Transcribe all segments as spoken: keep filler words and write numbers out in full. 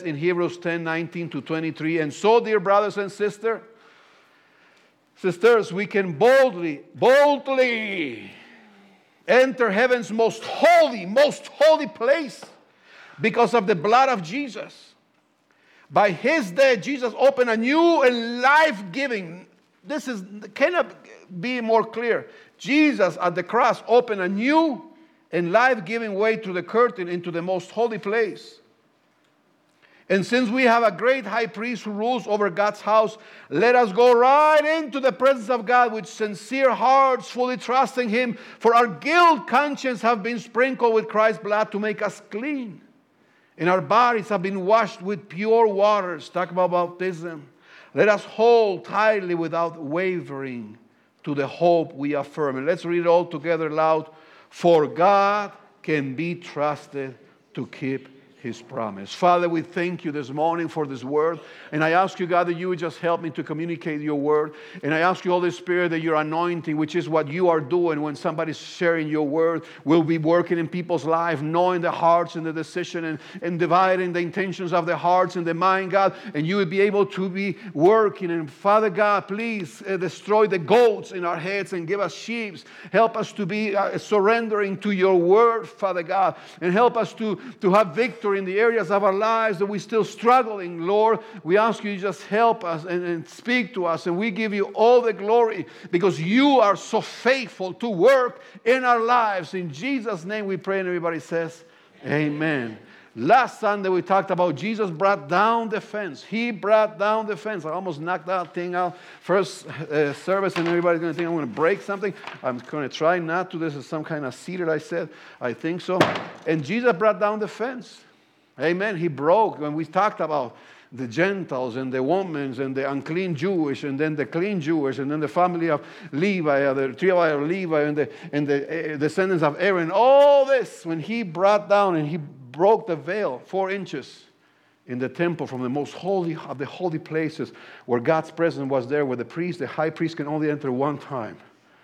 in Hebrews ten, nineteen to twenty-three. And so, dear brothers and sisters, sisters, we can boldly, boldly enter heaven's most holy, most holy place because of the blood of Jesus. By His death, Jesus opened a new and life-giving. This is cannot be more clear. Jesus at the cross opened a new and life-giving way through the curtain into the most holy place. And since we have a great high priest who rules over God's house, let us go right into the presence of God with sincere hearts, fully trusting Him. For our guilt conscience have been sprinkled with Christ's blood to make us clean. And our bodies have been washed with pure waters. Talk about baptism. Let us hold tightly without wavering to the hope we affirm. And let's read it all together loud. For God can be trusted to keep His promise. Father, we thank You this morning for this word. And I ask You, God, that You would just help me to communicate Your word. And I ask You, Holy Spirit, that Your anointing, which is what You are doing when somebody's sharing Your word, will be working in people's life, knowing the hearts and the decision and, and dividing the intentions of the hearts and the mind, God. And You would be able to be working. And Father God, please uh, destroy the goats in our heads and give us sheep. Help us to be uh, surrendering to Your word, Father God. And help us to, to have victory in the areas of our lives that we're still struggling, Lord. We ask You to just help us and, and speak to us, and we give You all the glory because You are so faithful to work in our lives. In Jesus' name we pray, and everybody says, Amen. Last Sunday we talked about Jesus brought down the fence. He brought down the fence. I almost knocked that thing out first uh, service, and everybody's going to think I'm going to break something. I'm going to try not to. This is some kind of seed that I said. I think so. And Jesus brought down the fence. Amen. He broke when we talked about the Gentiles and the women and the unclean Jewish and then the clean Jewish and then the family of Levi, the tribe of Levi and the, and the uh, descendants of Aaron. All this when He brought down and He broke the veil four inches in the temple from the most holy of the holy places where God's presence was there, where the priest, the high priest can only enter one time.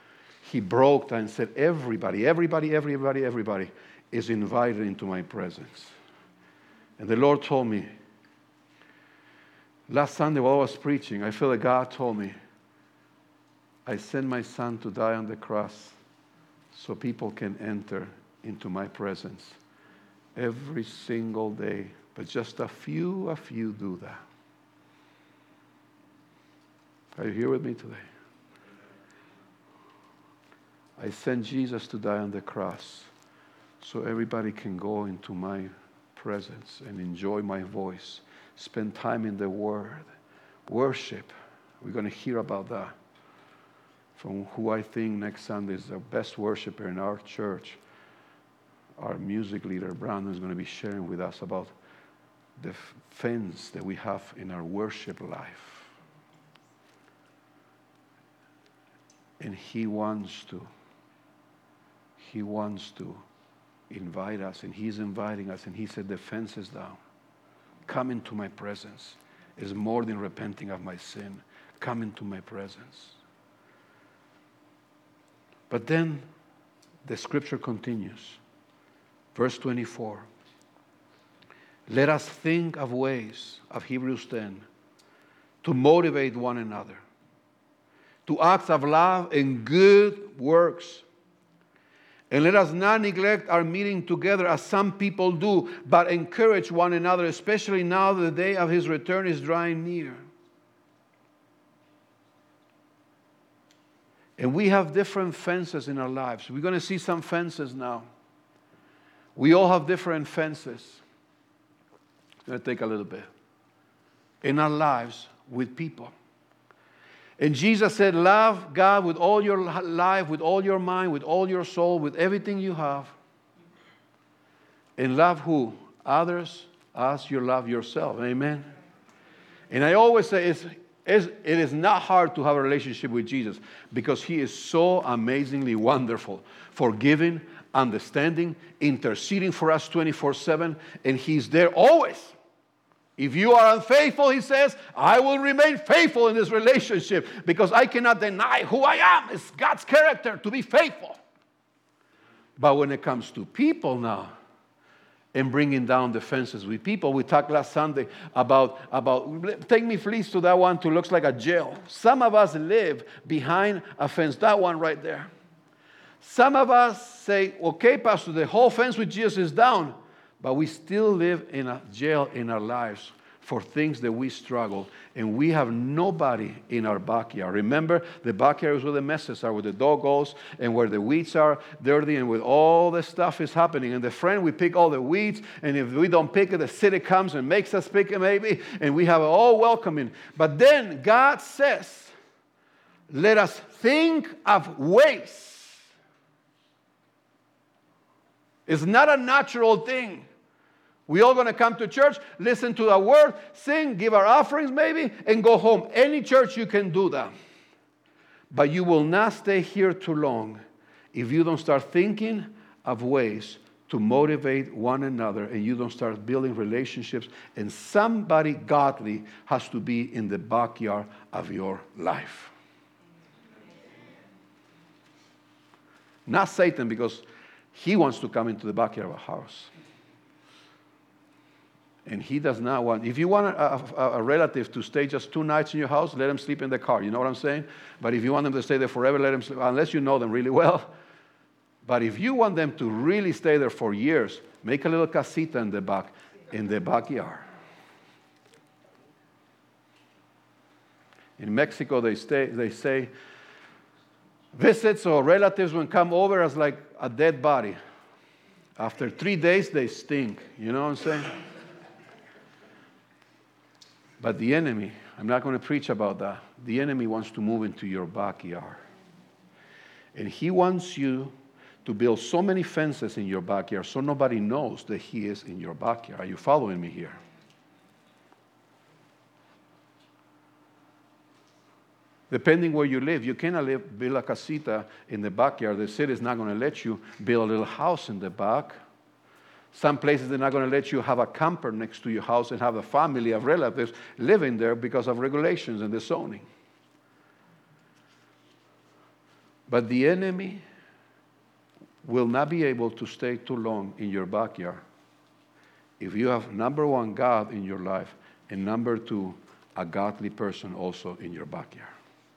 He broke that and said, everybody, everybody, everybody, everybody is invited into My presence. And the Lord told me, last Sunday while I was preaching, I feel that God told me, I sent My Son to die on the cross so people can enter into My presence every single day. But just a few, a few do that. Are you here with me today? I sent Jesus to die on the cross so everybody can go into My presence and enjoy My voice, spend time in the Word, worship. We're going to hear about that from who I think next Sunday is the best worshiper in our church. Our music leader, Brandon, is going to be sharing with us about the fence that we have in our worship life. And He wants to, He wants to invite us, and He's inviting us, and He said, the fence is down. Come into My presence. It's more than repenting of my sin. Come into My presence. But then the scripture continues. Verse twenty-four. Let us think of ways of Hebrews ten to motivate one another to acts of love and good works. And let us not neglect our meeting together as some people do, but encourage one another, especially now that the day of His return is drawing near. And we have different fences in our lives. We're going to see some fences now. We all have different fences. It's going to take a little bit. In our lives with people. And Jesus said, love God with all your life, with all your mind, with all your soul, with everything you have. And love who? Others as you love yourself. Amen? And I always say it's, it's, it is not hard to have a relationship with Jesus because He is so amazingly wonderful, forgiving, understanding, interceding for us twenty-four seven, and He's there always. If you are unfaithful, He says, I will remain faithful in this relationship because I cannot deny who I am. It's God's character to be faithful. But when it comes to people now, and bringing down the fences with people. We talked last Sunday about, about take me please to that one who looks like a jail. Some of us live behind a fence, that one right there. Some of us say, okay, Pastor, the whole fence with Jesus is down, but we still live in a jail in our lives for things that we struggle, and we have nobody in our backyard. Remember, the backyard is where the messes are, where the dog goes, and where the weeds are dirty, and where all the stuff is happening. And the friend, we pick all the weeds, and if we don't pick it, the city comes and makes us pick it maybe, and we have it all welcoming. But then God says, let us think of ways. It's not a natural thing. We all going to come to church, listen to the word, sing, give our offerings maybe, and go home. Any church you can do that. But you will not stay here too long if you don't start thinking of ways to motivate one another, and you don't start building relationships, and somebody godly has to be in the backyard of your life. Not Satan, because he wants to come into the backyard of a house. And he does not want, if you want a, a, a relative to stay just two nights in your house, let them sleep in the car. You know what I'm saying? But if you want them to stay there forever, let them sleep, unless you know them really well. But if you want them to really stay there for years, make a little casita in the back, in the backyard. In Mexico, they, stay, they say, visits or relatives will come over as like a dead body. After three days, they stink. You know what I'm saying? But the enemy, I'm not going to preach about that. The enemy wants to move into your backyard. And he wants you to build so many fences in your backyard so nobody knows that he is in your backyard. Are you following me here? Depending where you live, you cannot live, build a casita in the backyard. The city is not going to let you build a little house in the back. Some places they're not going to let you have a camper next to your house and have a family of relatives living there because of regulations and the zoning. But the enemy will not be able to stay too long in your backyard if you have, number one, God in your life, and number two, a godly person also in your backyard.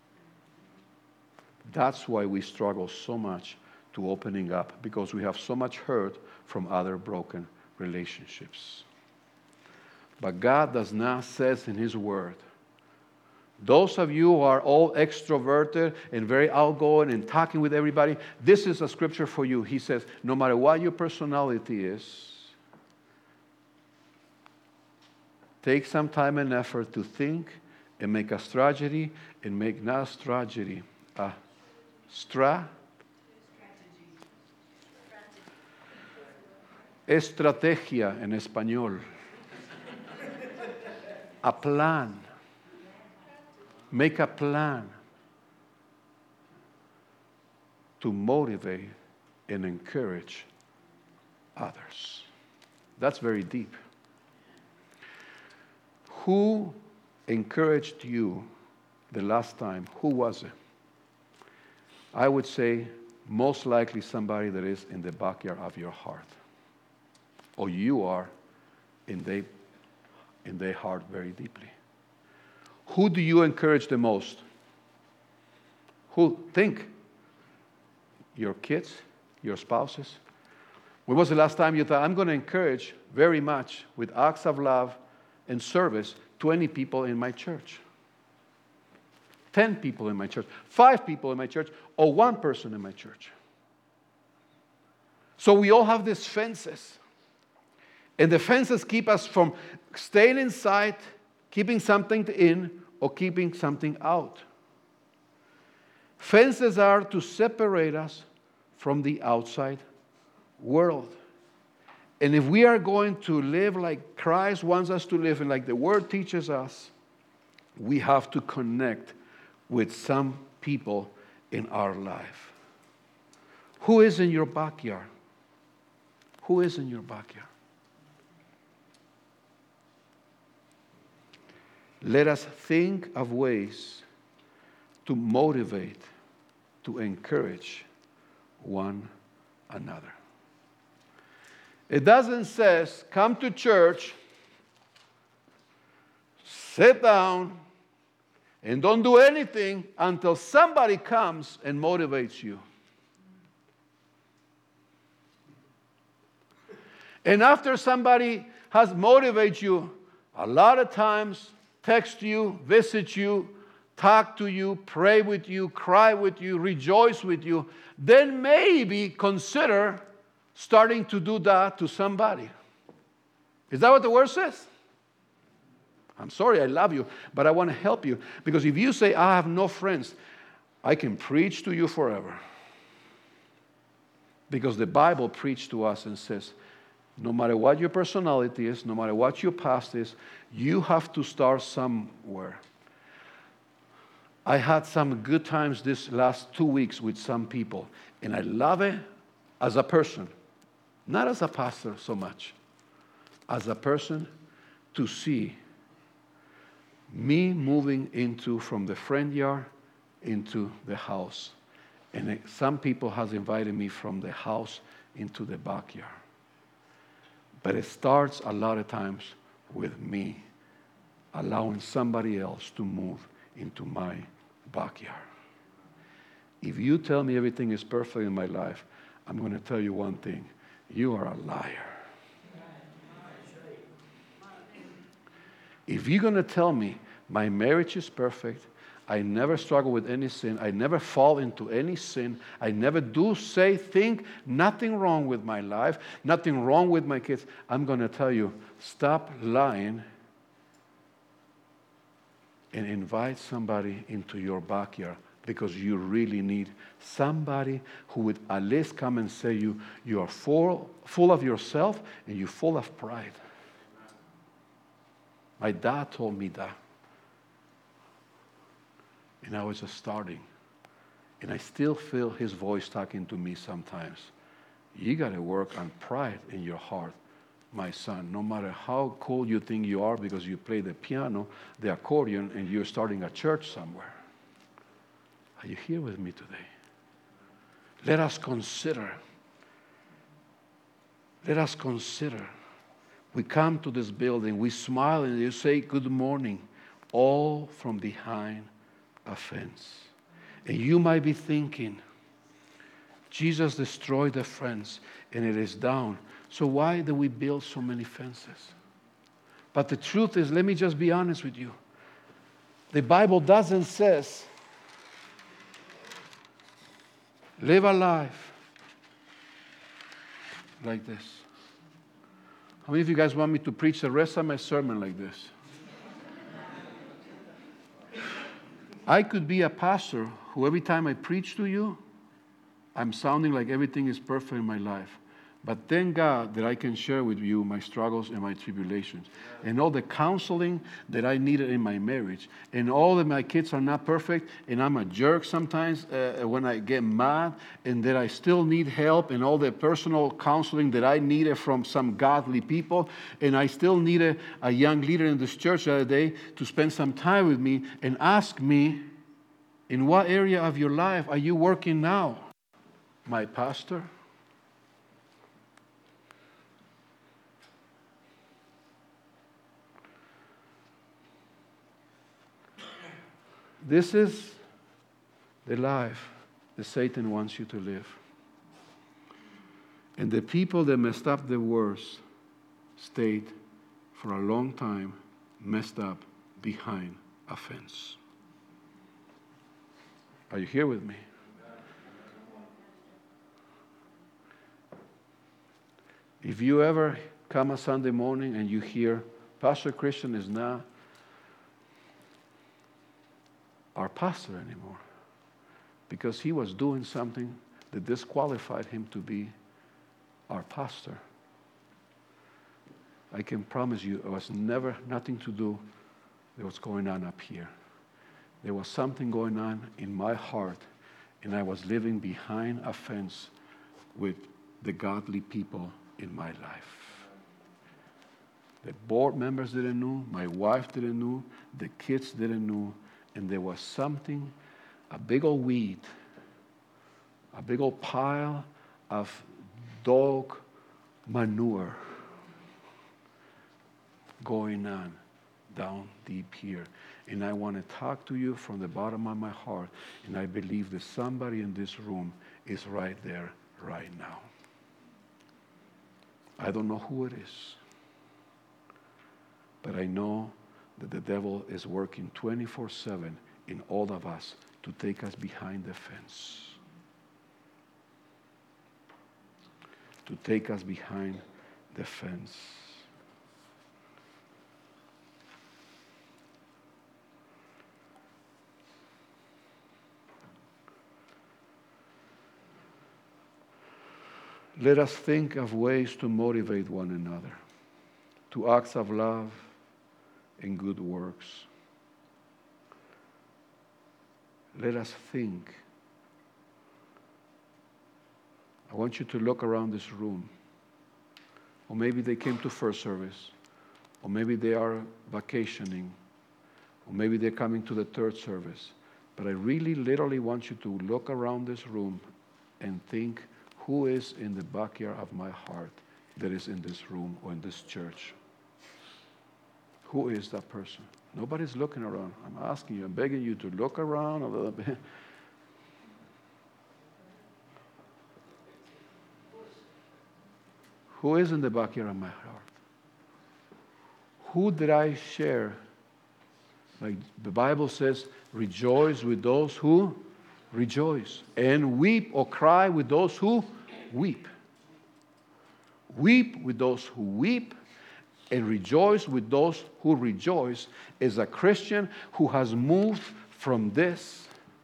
That's why we struggle so much to opening up, because we have so much hurt from other broken relationships. But God does not say in His Word, those of you who are all extroverted and very outgoing and talking with everybody, this is a scripture for you. He says, no matter what your personality is, take some time and effort to think and make a strategy, and make not a strategy, a stra. Estrategia en español. A plan. Make a plan to motivate and encourage others. That's very deep. Who encouraged you the last time? Who was it? I would say most likely somebody that is in the backyard of your heart. Or you are in their in their heart very deeply. Who do you encourage the most? Who? Think. Your kids? Your spouses? When was the last time you thought, I'm going to encourage very much with acts of love and service twenty people in my church? ten people in my church? five people in my church? Or one person in my church? So we all have these fences. And the fences keep us from staying inside, keeping something in, or keeping something out. Fences are to separate us from the outside world. And if we are going to live like Christ wants us to live and like the Word teaches us, we have to connect with some people in our life. Who is in your backyard? Who is in your backyard? Let us think of ways to motivate, to encourage one another. It doesn't say, come to church, sit down, and don't do anything until somebody comes and motivates you. And after somebody has motivated you, a lot of times text you, visit you, talk to you, pray with you, cry with you, rejoice with you, then maybe consider starting to do that to somebody. Is that what the word says? I'm sorry, I love you, but I want to help you. Because if you say, I have no friends, I can preach to you forever. Because the Bible preached to us and says, no matter what your personality is, no matter what your past is, you have to start somewhere. I had some good times this last two weeks with some people, and I love it as a person, not as a pastor so much, as a person, to see me moving into from the front yard into the house. And some people has invited me from the house into the backyard. But it starts a lot of times with me allowing somebody else to move into my backyard. If you tell me everything is perfect in my life, I'm going to tell you one thing. You are a liar. If you're going to tell me my marriage is perfect, I never struggle with any sin, I never fall into any sin, I never do, say, think, nothing wrong with my life, nothing wrong with my kids, I'm going to tell you, stop lying and invite somebody into your backyard, because you really need somebody who would at least come and say you, you are full, full of yourself and you're full of pride. My dad told me that. And I was just starting. And I still feel his voice talking to me sometimes. You got to work on pride in your heart, my son. No matter how cool you think you are because you play the piano, the accordion, and you're starting a church somewhere. Are you here with me today? Let us consider. Let us consider. We come to this building, we smile, and you say, good morning, all from behind a fence. And you might be thinking, Jesus destroyed the fence and it is down. So why do we build so many fences? But the truth is, let me just be honest with you. The Bible doesn't say, live a life like this. How many of you guys want me to preach the rest of my sermon like this? I could be a pastor who every time I preach to you, I'm sounding like everything is perfect in my life. But thank God that I can share with you my struggles and my tribulations. And all the counseling that I needed in my marriage. And all that my kids are not perfect. And I'm a jerk sometimes uh, when I get mad. And that I still need help. And all the personal counseling that I needed from some godly people. And I still needed a young leader in this church the other day to spend some time with me and ask me, in what area of your life are you working now, my pastor? This is the life that Satan wants you to live. And the people that messed up the worst stayed for a long time messed up behind a fence. Are you here with me? If you ever come a Sunday morning and you hear, Pastor Christian is not our pastor anymore, because he was doing something that disqualified him to be our pastor, I can promise you it was never nothing to do with what's going on up here. There was something going on in my heart, and I was living behind a fence with the godly people in my life. The board members didn't know, my wife didn't know, the kids didn't know, and there was something, a big old weed, a big old pile of dog manure going on down deep here. And I want to talk to you from the bottom of my heart. And I believe that somebody in this room is right there right now. I don't know who it is. But I know that the devil is working twenty-four seven in all of us to take us behind the fence. To take us behind the fence. Let us think of ways to motivate one another to acts of love and good works. Let us think. I want you to look around this room. Or maybe they came to first service. Or maybe they are vacationing. Or maybe they're coming to the third service. But I really literally want you to look around this room and think, who is in the backyard of my heart that is in this room or in this church? Who is that person? Nobody's looking around. I'm asking you, I'm begging you to look around a little bit. Who is in the backyard of my heart? Who did I share? Like the Bible says, rejoice with those who rejoice, and weep or cry with those who weep. Weep with those who weep, and rejoice with those who rejoice is a Christian who has moved from this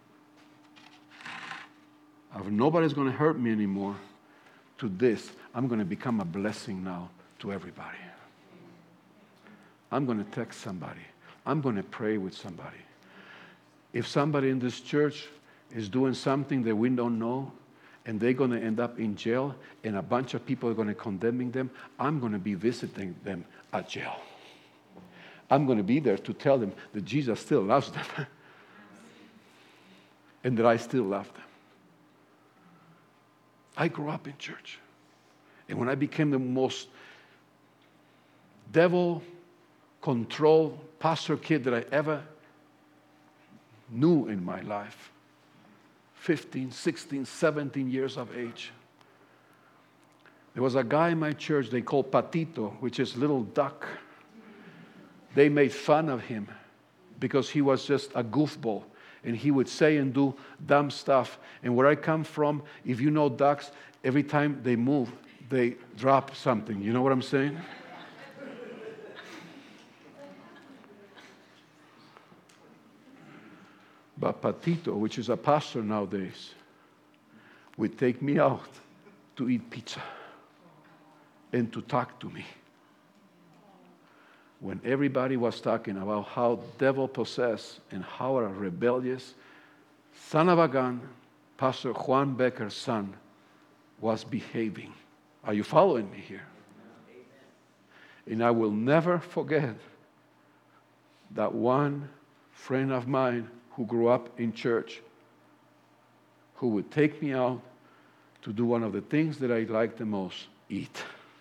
of nobody's going to hurt me anymore to this. I'm going to become a blessing now to everybody. I'm going to text somebody. I'm going to pray with somebody. If somebody in this church is doing something that we don't know, and they're going to end up in jail, and a bunch of people are going to condemning them, I'm going to be visiting them at jail. I'm going to be there to tell them that Jesus still loves them and that I still love them. I grew up in church. And when I became the most devil-controlled pastor kid that I ever knew in my life, fifteen, sixteen, seventeen years of age. There was a guy in my church they called Patito, which is little duck. They made fun of him because he was just a goofball. And he would say and do dumb stuff. And where I come from, if you know ducks, every time they move, they drop something. You know what I'm saying? But Patito, which is a pastor nowadays, would take me out to eat pizza and to talk to me. When everybody was talking about how devil-possessed and how a rebellious son of a gun, Pastor Juan Becker's son, was behaving. Are you following me here? And I will never forget that one friend of mine who grew up in church, who would take me out to do one of the things that I like the most, eat.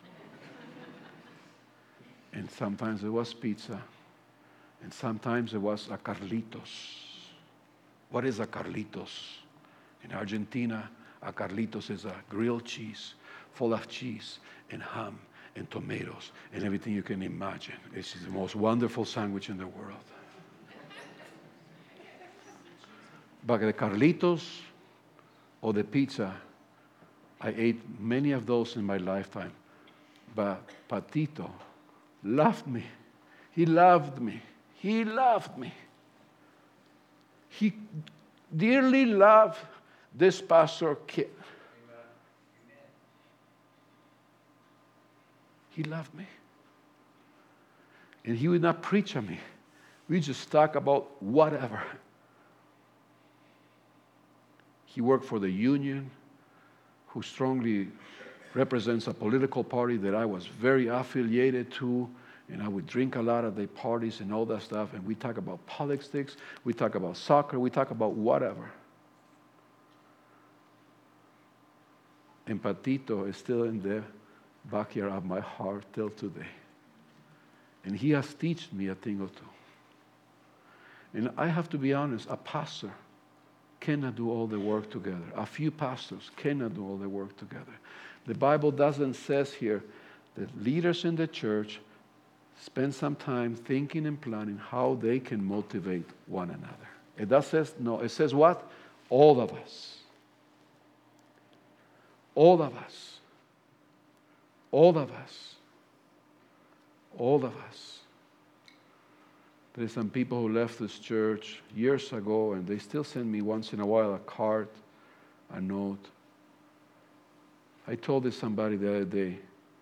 And sometimes it was pizza, and sometimes it was a Carlitos. What is a Carlitos? In Argentina, a Carlitos is a grilled cheese, full of cheese and ham and tomatoes and everything you can imagine. It's the most wonderful sandwich in the world. But the Carlitos or the pizza, I ate many of those in my lifetime. But Patito loved me. He loved me. He loved me. He dearly loved this pastor kid. He loved me. And he would not preach at me. We just talk about whatever. He worked for the union, who strongly represents a political party that I was very affiliated to, and I would drink a lot at the parties and all that stuff, and we talk about politics, we talk about soccer, we talk about whatever. And Patito is still in there backyard of my heart till today. And he has taught me a thing or two. And I have to be honest, a pastor cannot do all the work together. A few pastors cannot do all the work together. The Bible doesn't say here that leaders in the church spend some time thinking and planning how they can motivate one another. It does says, no, it says what? All of us. All of us. All of us. All of us. There are some people who left this church years ago, and they still send me once in a while a card, a note. I told this somebody the other day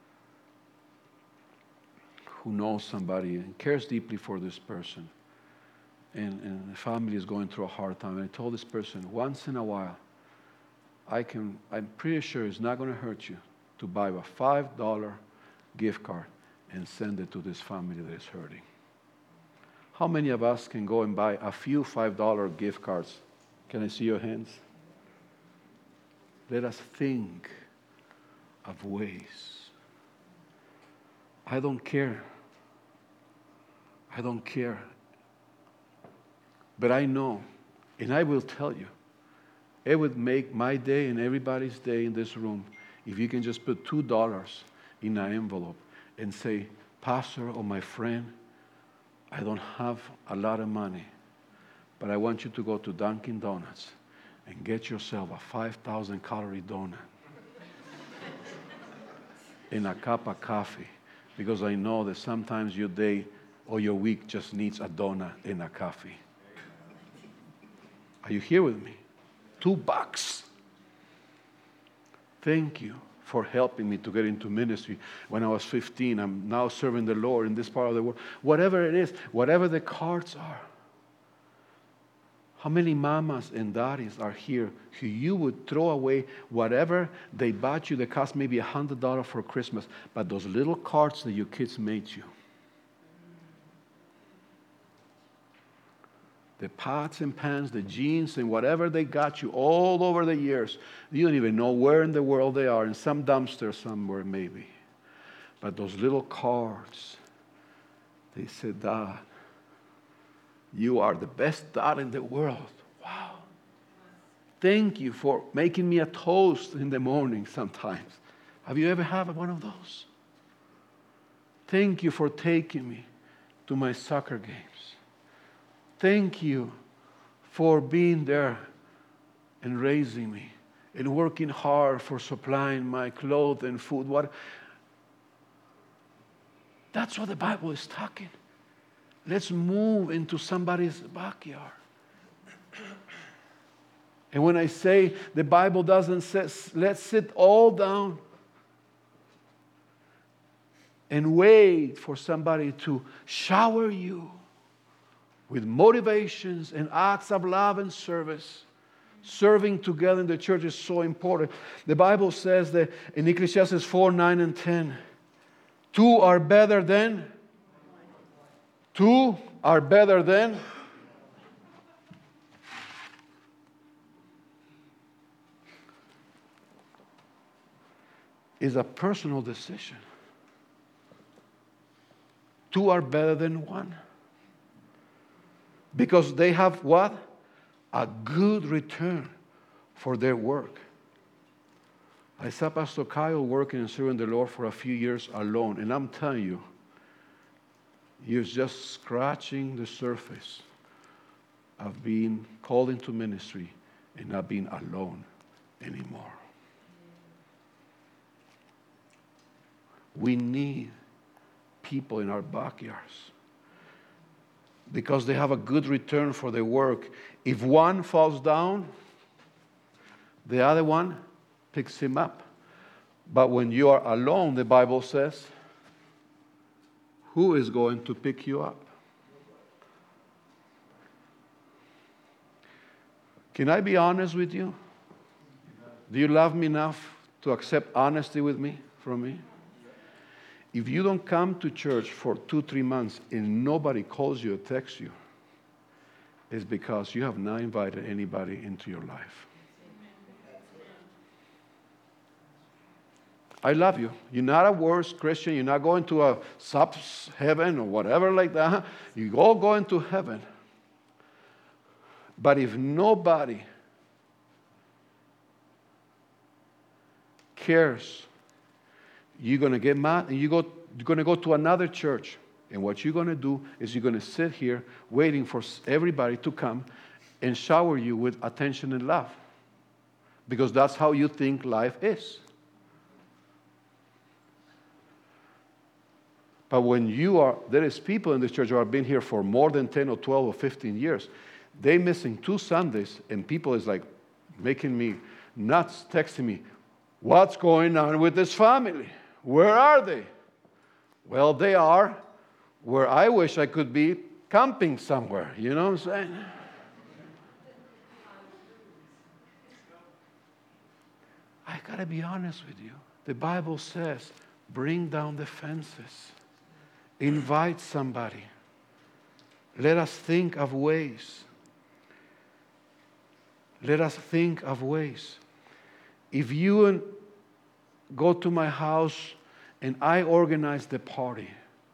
who knows somebody and cares deeply for this person, and, and the family is going through a hard time. And I told this person, once in a while, I can, I'm pretty sure it's not going to hurt you to buy a five dollar gift card and send it to this family that is hurting. How many of us can go and buy a few five dollar gift cards? Can I see your hands? Let us think of ways. I don't care. I don't care. But I know, and I will tell you, it would make my day and everybody's day in this room if you can just put two dollars in an envelope and say, Pastor or my friend, I don't have a lot of money, but I want you to go to Dunkin' Donuts and get yourself a five thousand calorie donut and a cup of coffee, because I know that sometimes your day or your week just needs a donut and a coffee. Are you here with me? Two bucks. Thank you for helping me to get into ministry when I was fifteen. I'm now serving the Lord in this part of the world. Whatever it is, whatever the cards are. How many mamas and daddies are here who you would throw away whatever they bought you that cost maybe one hundred dollars for Christmas, but those little cards that your kids made you, the pots and pans, the jeans, and whatever they got you all over the years. You don't even know where in the world they are, in some dumpster somewhere maybe. But those little cards, they said, Dad, you are the best dad in the world. Wow. Thank you for making me a toast in the morning sometimes. Have you ever had one of those? Thank you for taking me to my soccer games. Thank you for being there and raising me and working hard for supplying my clothes and food. What? That's what the Bible is talking. Let's move into somebody's backyard. And when I say the Bible doesn't say, let's sit all down and wait for somebody to shower you with motivations and acts of love and service. Serving together in the church is so important. The Bible says that in Ecclesiastes four, nine, and ten, two are better than, two are better than, is a personal decision. Two are better than one. Because they have what? A good return for their work. I saw Pastor Kyle working and serving the Lord for a few years alone. And I'm telling you, he was just scratching the surface of being called into ministry and not being alone anymore. We need people in our backyards because they have a good return for their work. If one falls down, the other one picks him up. But when you are alone, the Bible says, who is going to pick you up? Can I be honest with you? Do you love me enough to accept honesty with me, from me? If you don't come to church for two, three months and nobody calls you or texts you, it's because you have not invited anybody into your life. I love you. You're not a worse Christian. You're not going to a sub heaven or whatever like that. You all going to heaven. But if nobody cares, you're going to get mad and you go, you're going to go to another church. And what you're going to do is you're going to sit here waiting for everybody to come and shower you with attention and love. Because that's how you think life is. But when you are, there is people in this church who have been here for more than ten or twelve or fifteen years. They missing two Sundays and people is like making me nuts, texting me, what's going on with this family? Where are they? Well, they are where I wish I could be camping somewhere. You know what I'm saying? I got to be honest with you. The Bible says, bring down the fences. Invite somebody. Let us think of ways. Let us think of ways. If you go to my house and I organize the party,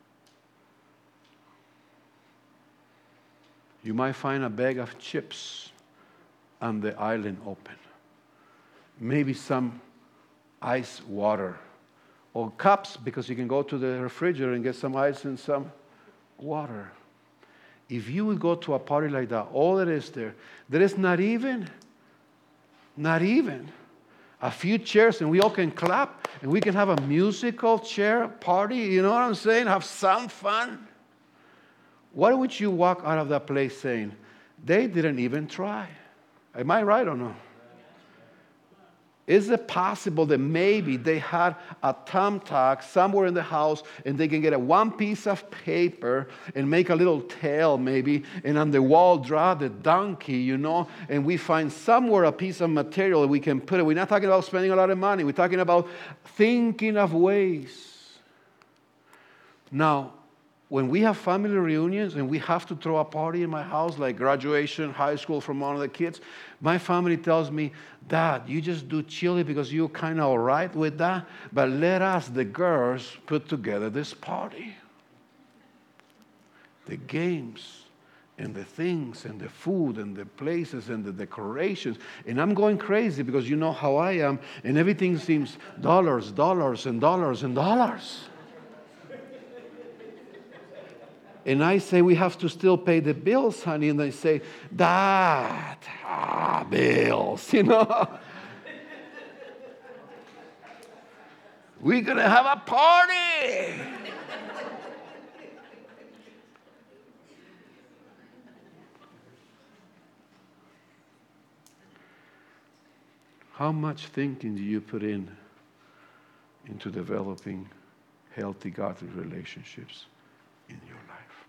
you might find a bag of chips on the island open. Maybe some ice water or cups, because you can go to the refrigerator and get some ice and some water. If you would go to a party like that, all that is there, there is not even, not even a few chairs, and we all can clap, and we can have a musical chair party, you know what I'm saying? Have some fun. Why would you walk out of that place saying, they didn't even try? Am I right or no? Is it possible that maybe they had a thumbtack somewhere in the house and they can get a one piece of paper and make a little tail maybe, and on the wall draw the donkey, you know, and we find somewhere a piece of material that we can put it. We're not talking about spending a lot of money. We're talking about thinking of ways. Now, when we have family reunions and we have to throw a party in my house, like graduation, high school from one of the kids, my family tells me, Dad, you just do chili because you're kind of all right with that, but let us, the girls, put together this party. The games and the things and the food and the places and the decorations. And I'm going crazy because you know how I am, and everything seems dollars, dollars, and dollars, and dollars. And I say, we have to still pay the bills, honey. And they say, Dad, ah, bills, you know. We're going to have a party. How much thinking do you put in into developing healthy, godly relationships in your life?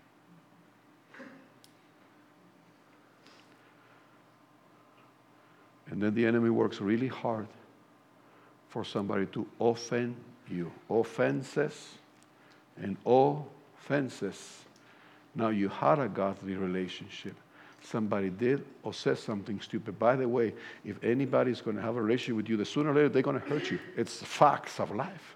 And then the enemy works really hard for somebody to offend you. Offenses and offenses. Now you had a godly relationship. Somebody did or said something stupid. By the way, if anybody's going to have a relationship with you, the sooner or later they're going to hurt you. It's the facts of life.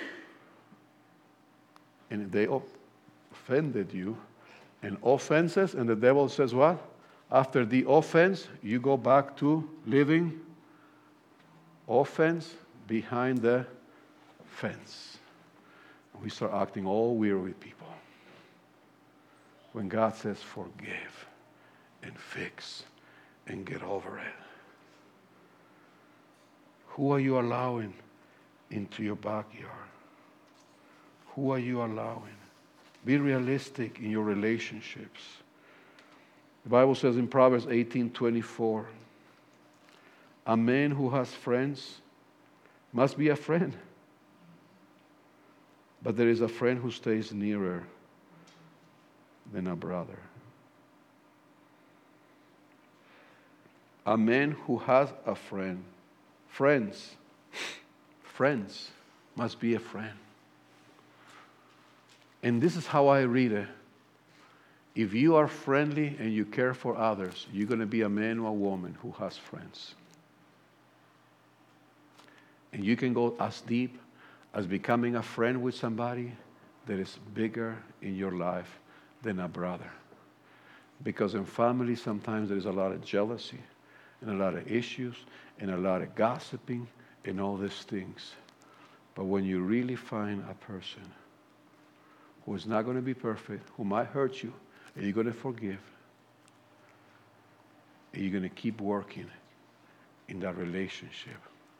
And if they offended you, and offenses, and the devil says what? After the offense, you go back to living offense behind the fence. We start acting all weird with people. When God says forgive and fix and get over it. Who are you allowing into your backyard? Who are you allowing? Be realistic in your relationships. The Bible says in Proverbs eighteen twenty-four, a man who has friends must be a friend. But there is a friend who stays nearer than a brother. A man who has a friend, friends, friends must be a friend. And this is how I read it. If you are friendly and you care for others, you're going to be a man or a woman who has friends. And you can go as deep as becoming a friend with somebody that is bigger in your life than a brother. Because in family, sometimes there is a lot of jealousy and a lot of issues and a lot of gossiping and all these things. But when you really find a person who is not going to be perfect, who might hurt you, and you're going to forgive, and you're going to keep working in that relationship.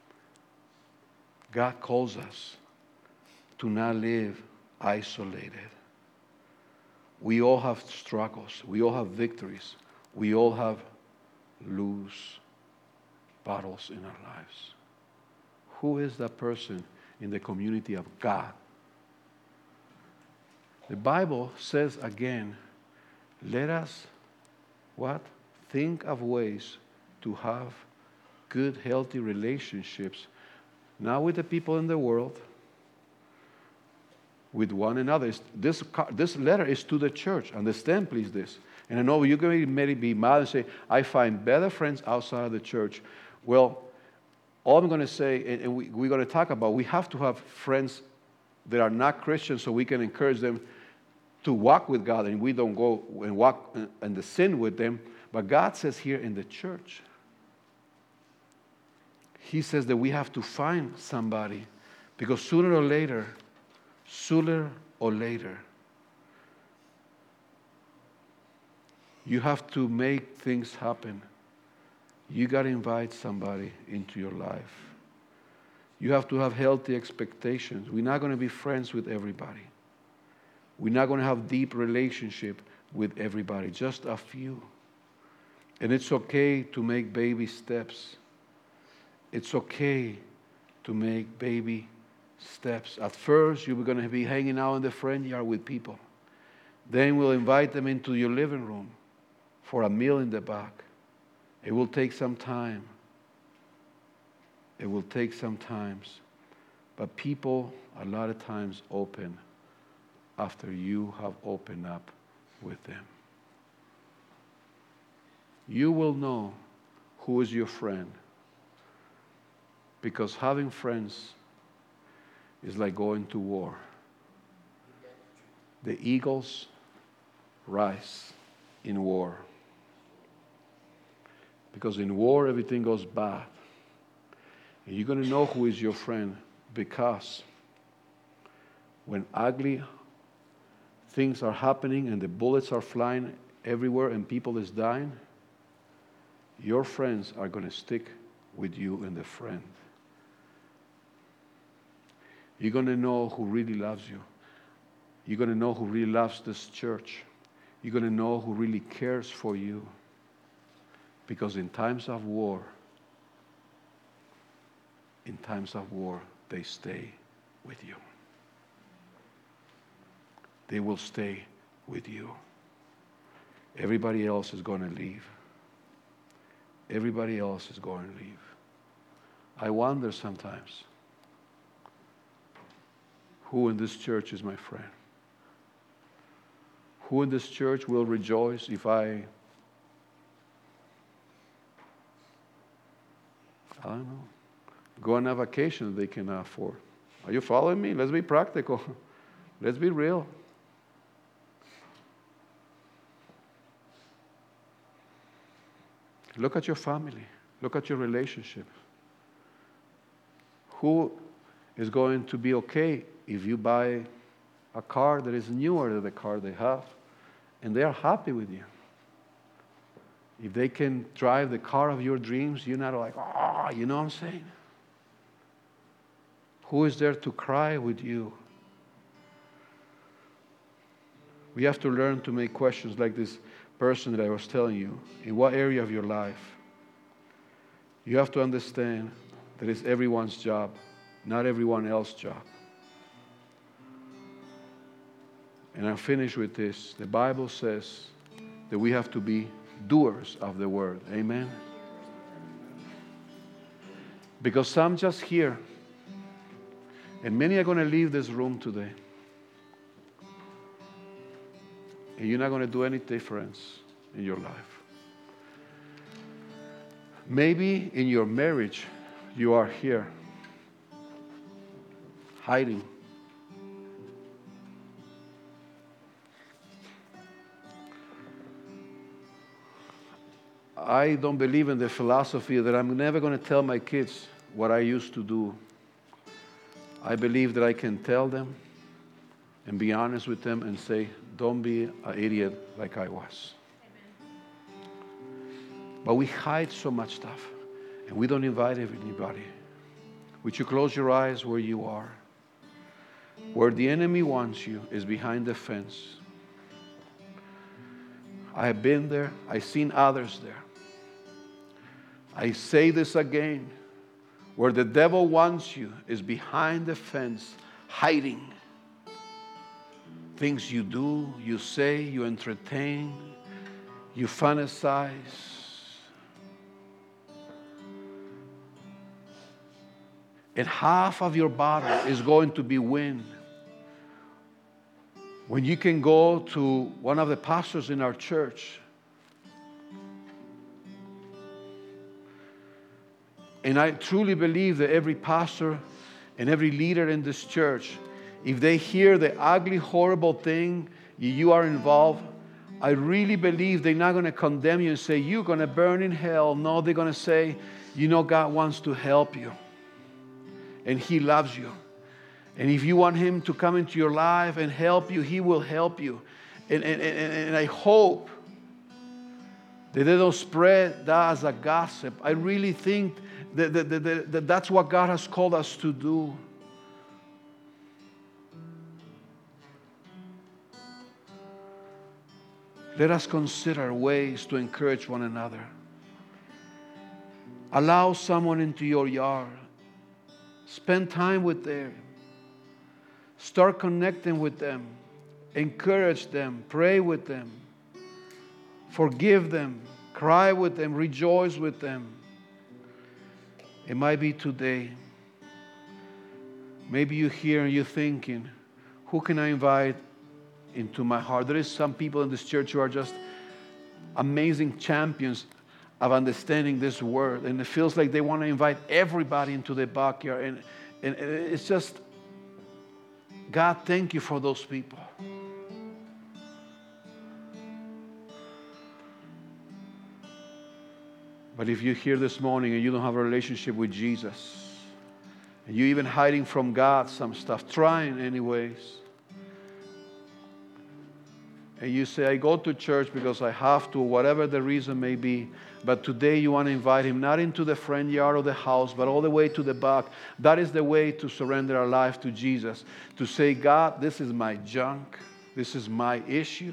God calls us to not live isolated. We all have struggles. We all have victories. We all have lose battles in our lives. Who is that person in the community of God? The Bible says again, let us, what? Think of ways to have good, healthy relationships, not with the people in the world, with one another. This, this letter is to the church. Understand, please, this. And I know you're going to maybe be mad and say, I find better friends outside of the church. Well, all I'm going to say, and we, we're going to talk about, we have to have friends that are not Christians so we can encourage them to walk with God, and we don't go and walk in the sin with them. But God says here in the church, He says that we have to find somebody, because sooner or later, sooner or later, you have to make things happen. You got to invite somebody into your life. You have to have healthy expectations. We're not going to be friends with everybody. We're not going to have deep relationship with everybody, just a few. And it's okay to make baby steps. It's okay to make baby steps. At first, you're going to be hanging out in the friend yard with people. Then we'll invite them into your living room for a meal in the back. It will take some time. It will take some times. But people, a lot of times, open after you have opened up with them. You will know who is your friend, because having friends is like going to war. The eagles rise in war. Because in war, everything goes bad. And you're going to know who is your friend, because when ugly things are happening and the bullets are flying everywhere and people is dying, your friends are going to stick with you in the friend. You're going to know who really loves you. You're going to know who really loves this church. You're going to know who really cares for you. Because in times of war, in times of war, they stay with you. They will stay with you. Everybody else is going to leave. Everybody else is going to leave. I wonder sometimes, who in this church is my friend? Who in this church will rejoice if I, I don't know, go on a vacation they can afford? Are you following me? Let's be practical. Let's be real. Look at your family. Look at your relationship. Who is going to be okay if you buy a car that is newer than the car they have, and they are happy with you? If they can drive the car of your dreams, you're not like, oh, you know what I'm saying? Who is there to cry with you? We have to learn to make questions like this person that I was telling you. In what area of your life? You have to understand that it's everyone's job, not everyone else's job. And I'm finished with this. The Bible says that we have to be doers of the word. Amen? Because some just hear, and many are going to leave this room today, and you're not going to do any difference in your life. Maybe in your marriage, you are here hiding. I don't believe in the philosophy that I'm never going to tell my kids what I used to do. I believe that I can tell them and be honest with them and say, don't be an idiot like I was. Amen. But we hide so much stuff, and we don't invite anybody. Would you close your eyes where you are? Where the enemy wants you is behind the fence. I have been there. I've seen others there. I say this again. Where the devil wants you is behind the fence, hiding. Things you do, you say, you entertain, you fantasize. And half of your battle is going to be win. When you can go to one of the pastors in our church, and I truly believe that every pastor and every leader in this church, if they hear the ugly, horrible thing you are involved, I really believe they're not going to condemn you and say, you're going to burn in hell. No, they're going to say, you know, God wants to help you. And He loves you. And if you want Him to come into your life and help you, He will help you. And, and, and, and I hope that they don't spread that as a gossip. I really think that, that, that, that that's what God has called us to do. Let us consider ways to encourage one another. Allow someone into your yard. Spend time with them. Start connecting with them. Encourage them. Pray with them. Forgive them. Cry with them. Rejoice with them. It might be today. Maybe you're here and you're thinking, who can I invite into my heart? There is some people in this church who are just amazing champions of understanding this word. And it feels like they want to invite everybody into their backyard. And, and it's just, God, thank you for those people. But if you're here this morning and you don't have a relationship with Jesus, and you're even hiding from God some stuff, trying anyways, and you say, I go to church because I have to, whatever the reason may be, but today you want to invite Him not into the front yard of the house, but all the way to the back. That is the way to surrender our life to Jesus. To say, God, this is my junk. This is my issues.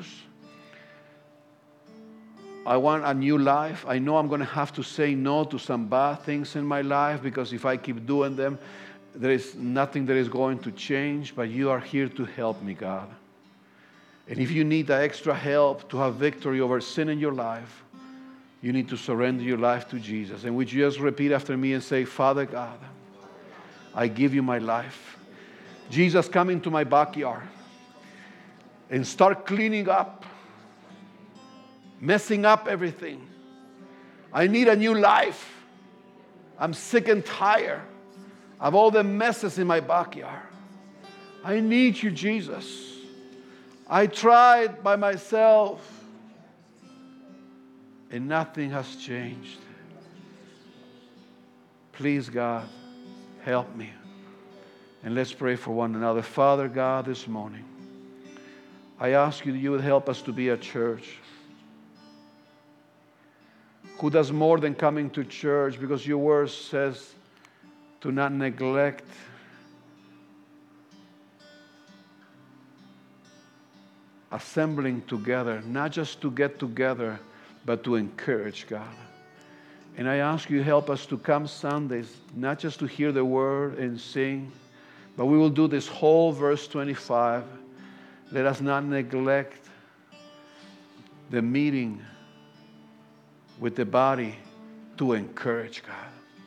I want a new life. I know I'm going to have to say no to some bad things in my life, because if I keep doing them, there is nothing that is going to change. But you are here to help me, God. And if you need that extra help to have victory over sin in your life, you need to surrender your life to Jesus. And would you just repeat after me and say, Father God, I give you my life. Jesus, come into my backyard and start cleaning up, messing up everything. I need a new life. I'm sick and tired of all the messes in my backyard. I need you, Jesus. I tried by myself and nothing has changed. Please, God, help me. And let's pray for one another. Father God, this morning, I ask you that you would help us to be a church who does more than coming to church, because your word says to not neglect assembling together, not just to get together, but to encourage, God. And I ask you, help us to come Sundays, not just to hear the word and sing, but we will do this whole verse twenty-five. Let us not neglect the meeting with the body to encourage, God.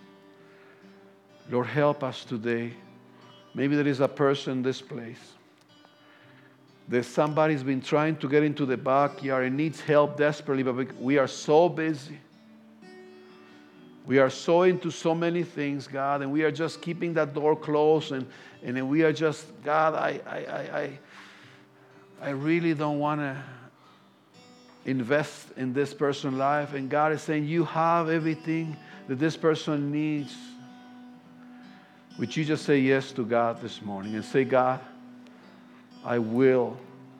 Lord, help us today. Maybe there is a person in this place that somebody's been trying to get into the backyard and needs help desperately, but we are so busy. We are so into so many things, God, and we are just keeping that door closed, and, and then we are just, God, I, I, I, I, I really don't want to invest in this person's life. And God is saying, you have everything that this person needs. Would you just say yes to God this morning and say, God, I will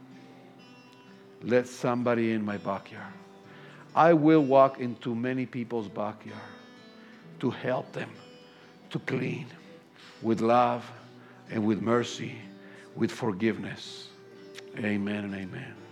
let somebody in my backyard. I will walk into many people's backyard to help them to clean with love and with mercy, with forgiveness. Amen and amen.